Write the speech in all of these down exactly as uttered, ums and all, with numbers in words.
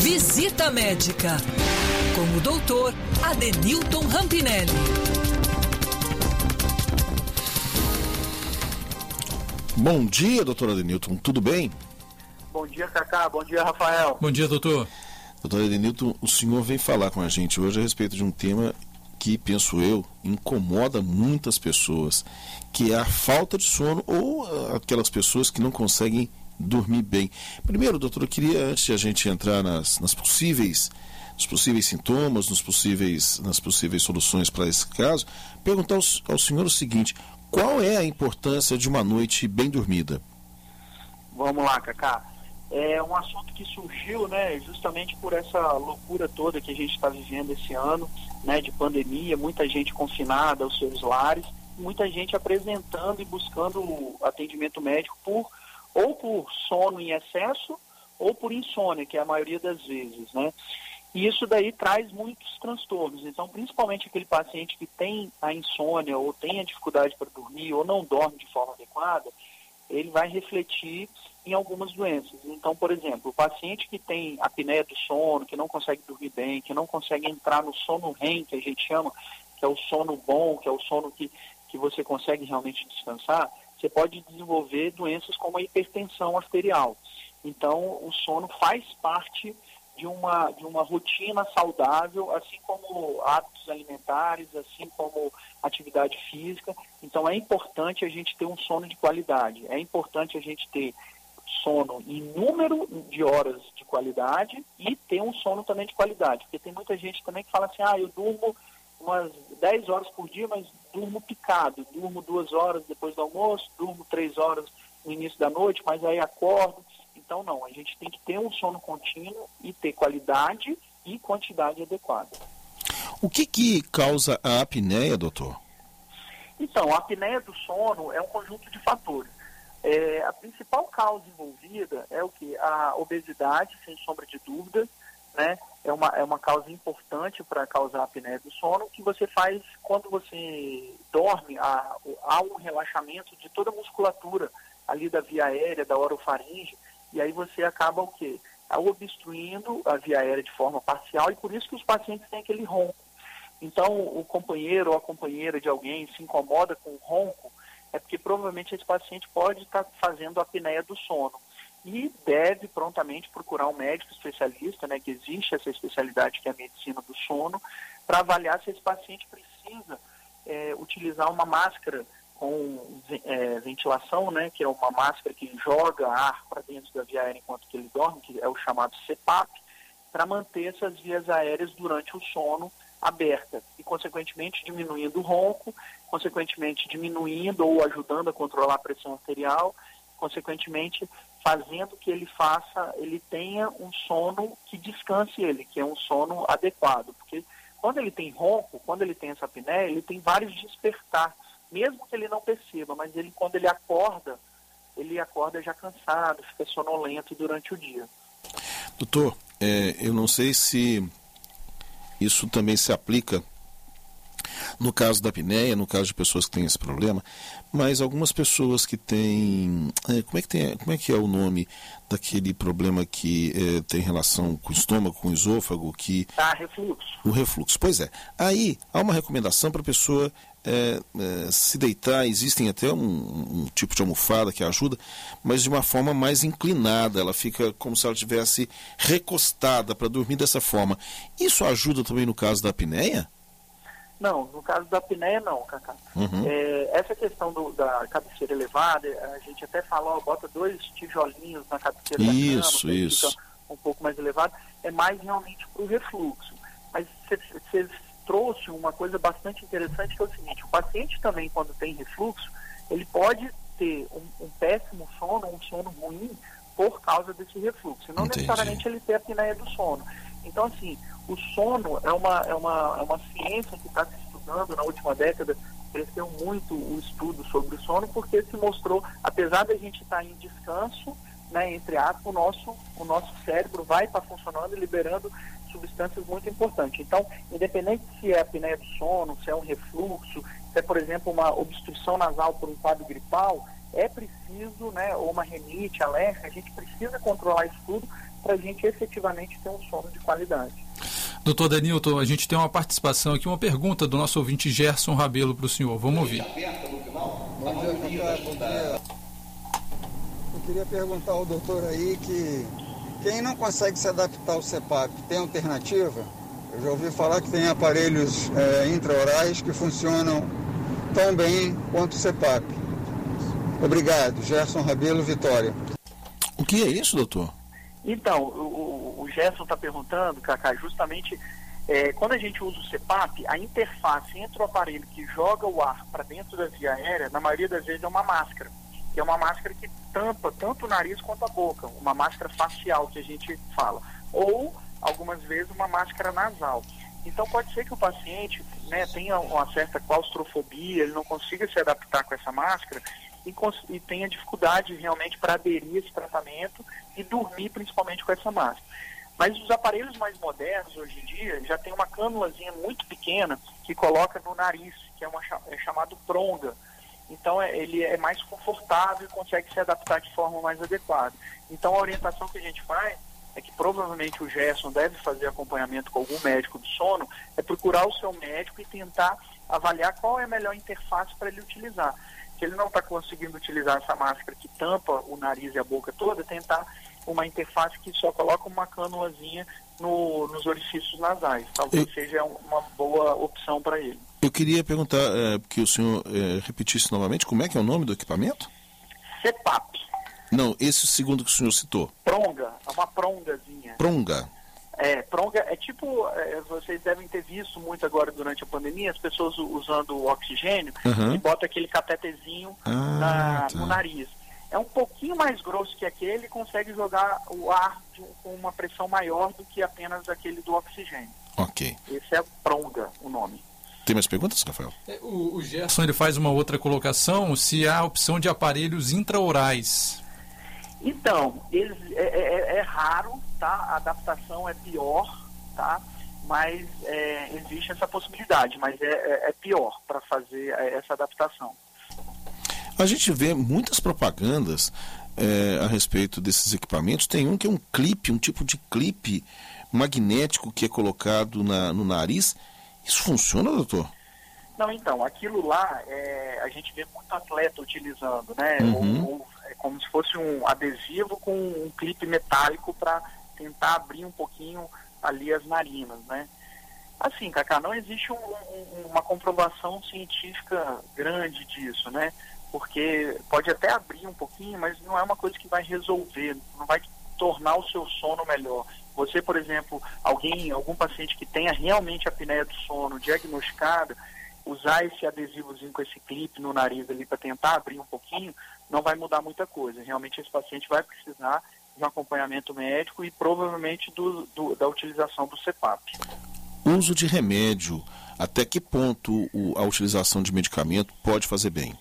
Visita Médica, com o doutor Adenilton Rampinelli. Bom dia, doutor Adenilton, tudo bem? Bom dia, Cacá. Bom dia, Rafael. Bom dia, doutor. Doutor Adenilton, o senhor vem falar com a gente hoje a respeito de um tema que, penso eu, incomoda muitas pessoas, que é a falta de sono ou aquelas pessoas que não conseguem dormir bem. Primeiro, doutor, eu queria, antes de a gente entrar nas, nas possíveis, nos possíveis sintomas, nos possíveis, nas possíveis soluções para esse caso, perguntar ao, ao senhor o seguinte: qual é a importância de uma noite bem dormida? Vamos lá, Cacá. É um assunto que surgiu, né, justamente por essa loucura toda que a gente está vivendo esse ano, né, de pandemia, muita gente confinada aos seus lares, muita gente apresentando e buscando atendimento médico por ou por sono em excesso ou por insônia, que é a maioria das vezes, né? E isso daí traz muitos transtornos. Então, principalmente aquele paciente que tem a insônia ou tem a dificuldade para dormir ou não dorme de forma adequada, ele vai refletir em algumas doenças. Então, por exemplo, o paciente que tem apneia do sono, que não consegue dormir bem, que não consegue entrar no sono R E M, que a gente chama, que é o sono bom, que é o sono que, que você consegue realmente descansar, você pode desenvolver doenças como a hipertensão arterial. Então, o sono faz parte de uma, de uma rotina saudável, assim como hábitos alimentares, assim como atividade física. Então, é importante a gente ter um sono de qualidade. É importante a gente ter sono em número de horas de qualidade e ter um sono também de qualidade. Porque tem muita gente também que fala assim, ah, eu durmo umas dez horas por dia, mas durmo picado. Durmo duas horas depois do almoço, durmo três horas no início da noite, mas aí acordo. Então, não, a gente tem que ter um sono contínuo e ter qualidade e quantidade adequada. O que que causa a apneia, doutor? Então, a apneia do sono é um conjunto de fatores. É, a principal causa envolvida é o que? A obesidade, sem sombra de dúvida, né? É uma, é uma causa importante para causar a apneia do sono, que você faz quando você dorme, há, há um relaxamento de toda a musculatura ali da via aérea, da orofaringe, e aí você acaba o quê? Obstruindo a via aérea de forma parcial, e por isso que os pacientes têm aquele ronco. Então, o companheiro ou a companheira de alguém se incomoda com o ronco, é porque provavelmente esse paciente pode estar fazendo a apneia do sono. E deve prontamente procurar um médico especialista, né, que existe essa especialidade que é a medicina do sono, para avaliar se esse paciente precisa é, utilizar uma máscara com é, ventilação, né, que é uma máscara que joga ar para dentro da via aérea enquanto que ele dorme, que é o chamado C PAP, para manter essas vias aéreas durante o sono aberta e, consequentemente, diminuindo o ronco, consequentemente diminuindo ou ajudando a controlar a pressão arterial, consequentemente fazendo que ele faça, ele tenha um sono que descanse ele, que é um sono adequado, porque quando ele tem ronco, quando ele tem essa apneia, ele tem vários despertar, mesmo que ele não perceba, mas ele, quando ele acorda, ele acorda já cansado, fica sonolento durante o dia. Doutor, é, eu não sei se isso também se aplica no caso da apneia, no caso de pessoas que têm esse problema, mas algumas pessoas que têm... É, como, é que tem como é que é o nome daquele problema que é, tem relação com o estômago, com o esôfago, que... Ah, refluxo. O refluxo, pois é. Aí há uma recomendação para a pessoa é, é, se deitar, existem até um, um tipo de almofada que ajuda, mas de uma forma mais inclinada, ela fica como se ela estivesse recostada para dormir dessa forma. Isso ajuda também no caso da apneia? Não, no caso da apneia não, Cacá. Uhum. É, essa questão do, da cabeceira elevada, a gente até falou, bota dois tijolinhos na cabeceira isso, da cama, isso. fica um pouco mais elevado, é mais realmente para o refluxo. Mas você trouxe uma coisa bastante interessante, que é o seguinte: o paciente também, quando tem refluxo, ele pode ter um, um péssimo sono, um sono ruim, por causa desse refluxo. Não Entendi. necessariamente ele ter a apneia do sono. Então, assim, o sono é uma, é uma, é uma ciência que está se estudando na última década, cresceu muito o estudo sobre o sono, porque se mostrou, apesar da gente estar em descanso, né, entre aspas, o nosso, o nosso cérebro vai estar funcionando e liberando substâncias muito importantes. Então, independente se é apneia do sono, se é um refluxo, se é, por exemplo, uma obstrução nasal por um quadro gripal, é preciso, né, ou uma rinite alérgica, a gente precisa controlar isso tudo, para a gente efetivamente ter um sono de qualidade. Doutor Adenilton, a gente tem uma participação aqui, uma pergunta do nosso ouvinte Gerson Rabelo para o senhor. Vamos ouvir. Bom dia, Cacá. Bom dia. Eu queria perguntar ao doutor aí que quem não consegue se adaptar ao C PAP, tem alternativa? Eu já ouvi falar que tem aparelhos é, intraorais que funcionam tão bem quanto o C PAP. Obrigado. Gerson Rabelo, Vitória. O que é isso, doutor? Então, o, o Gerson está perguntando, Cacá, justamente é, quando a gente usa o C PAP, a interface entre o aparelho que joga o ar para dentro da via aérea, na maioria das vezes é uma máscara, que é uma máscara que tampa tanto o nariz quanto a boca, uma máscara facial que a gente fala, ou algumas vezes uma máscara nasal. Então pode ser que o paciente, né, tenha uma certa claustrofobia, ele não consiga se adaptar com essa máscara e, e tenha dificuldade realmente para aderir a esse tratamento e dormir principalmente com essa máscara. Mas os aparelhos mais modernos hoje em dia já tem uma cânulazinha muito pequena que coloca no nariz, que é, uma, é chamado pronga. Então é, ele é mais confortável e consegue se adaptar de forma mais adequada. Então a orientação que a gente faz é que provavelmente o Gerson deve fazer acompanhamento com algum médico do sono, é procurar o seu médico e tentar avaliar qual é a melhor interface para ele utilizar. Se ele não está conseguindo utilizar essa máscara que tampa o nariz e a boca toda, tentar uma interface que só coloca uma cânulazinha no, nos orifícios nasais. Talvez Eu... seja uma boa opção para ele. Eu queria perguntar, é, que o senhor é, repetisse novamente, como é que é o nome do equipamento? C PAP. Não, esse segundo que o senhor citou. Pronga, é uma prongazinha. Pronga. É, pronga é tipo, é, vocês devem ter visto muito agora durante a pandemia, as pessoas usando o oxigênio, uhum, e bota aquele catetezinho ah, na, tá. no nariz. É um pouquinho mais grosso que aquele e consegue jogar o ar de, com uma pressão maior do que apenas aquele do oxigênio. Ok. Esse é pronga, o nome. Tem mais perguntas, Rafael? O, o Gerson ele faz uma outra colocação, se há a opção de aparelhos intraorais. Então, eles, é, é, é raro, tá? A adaptação é pior, tá? Mas é, existe essa possibilidade, mas é, é, é pior para fazer essa adaptação. A gente vê muitas propagandas é, a respeito desses equipamentos. Tem um que é um clipe, um tipo de clipe magnético que é colocado na, no nariz. Isso funciona, doutor? Não, então, aquilo lá, é, a gente vê muito atleta utilizando, né? Uhum. Ou, ou, é como se fosse um adesivo com um clipe metálico para tentar abrir um pouquinho ali as narinas, né? Assim, Cacá, não existe um, um, uma comprovação científica grande disso, né? Porque pode até abrir um pouquinho, mas não é uma coisa que vai resolver, não vai tornar o seu sono melhor. Você, por exemplo, alguém, algum paciente que tenha realmente a apneia do sono diagnosticada, usar esse adesivozinho com esse clipe no nariz ali para tentar abrir um pouquinho, não vai mudar muita coisa. Realmente esse paciente vai precisar de um acompanhamento médico e provavelmente do, do, da utilização do C PAP. Uso de remédio, até que ponto o, a utilização de medicamento pode fazer bem?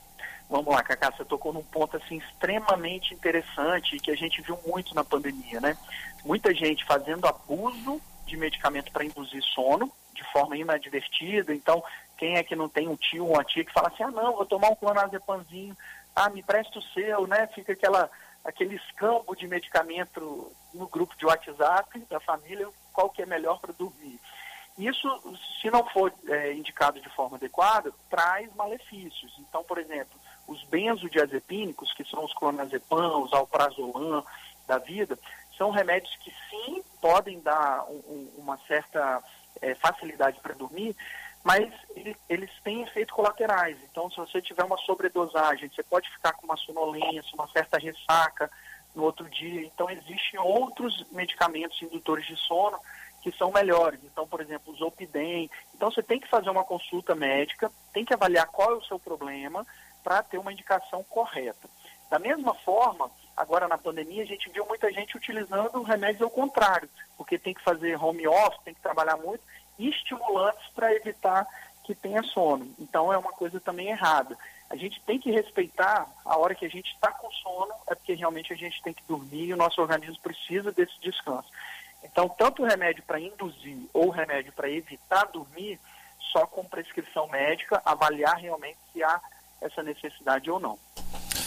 Vamos lá, Cacá, você tocou num ponto assim extremamente interessante e que a gente viu muito na pandemia, né? Muita gente fazendo abuso de medicamento para induzir sono de forma inadvertida. Então, quem é que não tem um tio ou uma tia que fala assim, ah, não, vou tomar um clonazepamzinho, ah, me presta o seu, né? Fica aquela, aquele escambo de medicamento no grupo de WhatsApp da família, qual que é melhor para dormir. Isso, se não for é, indicado de forma adequada, traz malefícios. Então, por exemplo, os benzodiazepínicos, que são os clonazepam, os alprazolam da vida, são remédios que sim podem dar um, um, uma certa é, facilidade para dormir, mas ele, eles têm efeitos colaterais. Então, se você tiver uma sobredosagem, você pode ficar com uma sonolência, uma certa ressaca no outro dia. Então, existem outros medicamentos indutores de sono que são melhores. Então, por exemplo, o Zolpidem. Então, você tem que fazer uma consulta médica, tem que avaliar qual é o seu problema para ter uma indicação correta. Da mesma forma, agora na pandemia, a gente viu muita gente utilizando remédios ao contrário, porque tem que fazer home office, tem que trabalhar muito, e estimulantes para evitar que tenha sono. Então, é uma coisa também errada. A gente tem que respeitar a hora que a gente está com sono, é porque realmente a gente tem que dormir e o nosso organismo precisa desse descanso. Então, tanto o remédio para induzir ou o remédio para evitar dormir, só com prescrição médica, avaliar realmente se há essa necessidade ou não.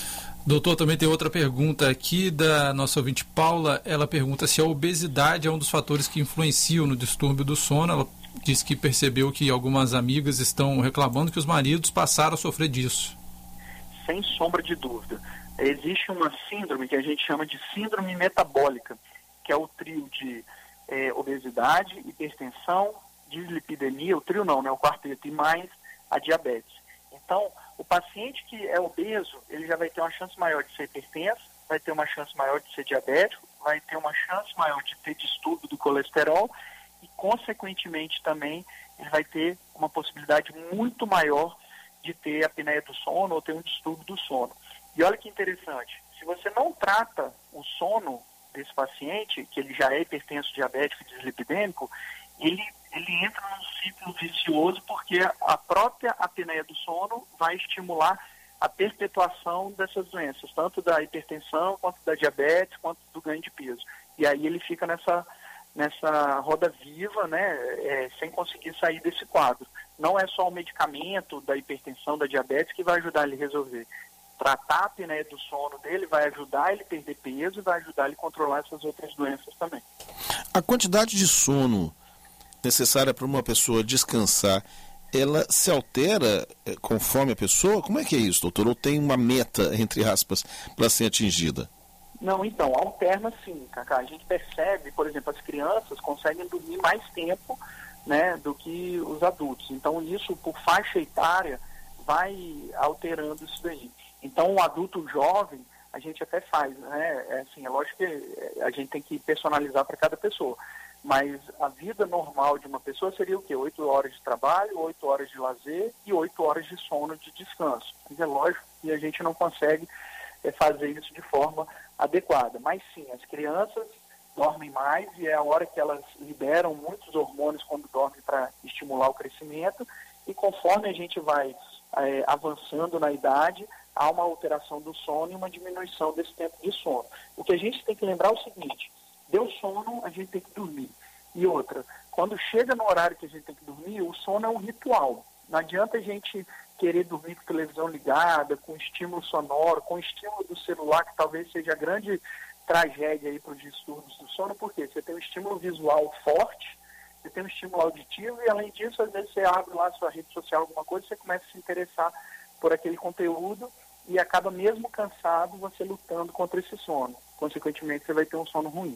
Doutor, também tem outra pergunta aqui da nossa ouvinte Paula. Ela pergunta se a obesidade é um dos fatores que influenciam no distúrbio do sono. Ela diz que percebeu que algumas amigas estão reclamando que os maridos passaram a sofrer disso. Sem sombra de dúvida. Existe uma síndrome que a gente chama de síndrome metabólica, que é o trio de é, obesidade, hipertensão, dislipidemia, o trio não, né, o quarteto, e mais a diabetes. Então, o paciente que é obeso, ele já vai ter uma chance maior de ser hipertenso, vai ter uma chance maior de ser diabético, vai ter uma chance maior de ter distúrbio do colesterol e, consequentemente, também ele vai ter uma possibilidade muito maior de ter apneia do sono ou ter um distúrbio do sono. E olha que interessante, se você não trata o sono desse paciente, que ele já é hipertenso, diabético e dislipidêmico, ele, ele entra num ciclo vicioso porque a própria apneia do sono vai estimular a perpetuação dessas doenças, tanto da hipertensão, quanto da diabetes, quanto do ganho de peso. E aí ele fica nessa, nessa roda viva, né, é, sem conseguir sair desse quadro. Não é só o medicamento da hipertensão, da diabetes que vai ajudar ele a resolver. Tratar a apneia do sono dele vai ajudar ele a perder peso e vai ajudar ele a controlar essas outras doenças também. A quantidade de sono necessária para uma pessoa descansar, ela se altera eh, conforme a pessoa? Como é que é isso, doutor? Ou tem uma meta, entre aspas, para ser atingida? Não, então, alterna sim, Cacá. A gente percebe, por exemplo, as crianças conseguem dormir mais tempo, né, do que os adultos. Então, isso, por faixa etária, vai alterando isso daí. Então, o adulto jovem, a gente até faz, né? É, assim, é lógico que a gente tem que personalizar para cada pessoa. Mas a vida normal de uma pessoa seria o quê? Oito horas de trabalho, oito horas de lazer e oito horas de sono de descanso. Mas é lógico que a gente não consegue é, fazer isso de forma adequada. Mas sim, as crianças dormem mais e é a hora que elas liberam muitos hormônios quando dormem para estimular o crescimento. E conforme a gente vai é, avançando na idade, há uma alteração do sono e uma diminuição desse tempo de sono. O que a gente tem que lembrar é o seguinte: deu sono, a gente tem que dormir. E outra, quando chega no horário que a gente tem que dormir, o sono é um ritual. Não adianta a gente querer dormir com televisão ligada, com estímulo sonoro, com estímulo do celular, que talvez seja a grande tragédia aí para os distúrbios do sono, porque você tem um estímulo visual forte, você tem um estímulo auditivo e, além disso, às vezes você abre lá a sua rede social, alguma coisa, você começa a se interessar por aquele conteúdo e acaba, mesmo cansado, você lutando contra esse sono. Consequentemente, você vai ter um sono ruim.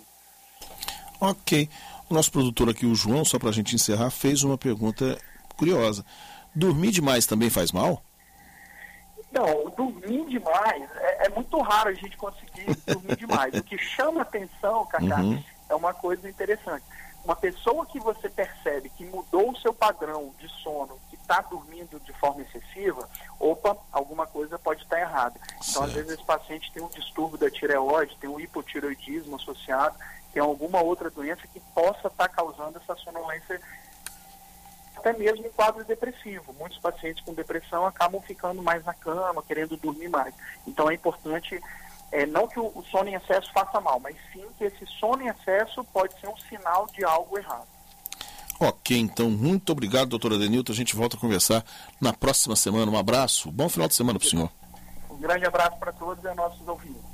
Ok. O nosso produtor aqui, o João, só para a gente encerrar, fez uma pergunta curiosa. Dormir demais também faz mal? Não, dormir demais, é, é muito raro a gente conseguir dormir demais. O que chama atenção, Cacá, uhum. é uma coisa interessante. Uma pessoa que você percebe que mudou o seu padrão de sono, que está dormindo de forma excessiva, opa, alguma coisa pode estar errada. Então, certo. Às vezes, esse paciente tem um distúrbio da tireoide, tem um hipotireoidismo associado, tem alguma outra doença que possa estar causando essa sonolência, até mesmo em quadro depressivo. Muitos pacientes com depressão acabam ficando mais na cama, querendo dormir mais. Então, é importante... É, não que o, o sono em excesso faça mal, mas sim que esse sono em excesso pode ser um sinal de algo errado. Ok, então, muito obrigado, doutor Adenilton. A gente volta a conversar na próxima semana. Um abraço, bom final de semana para o senhor. Um grande abraço para todos e nossos ouvintes.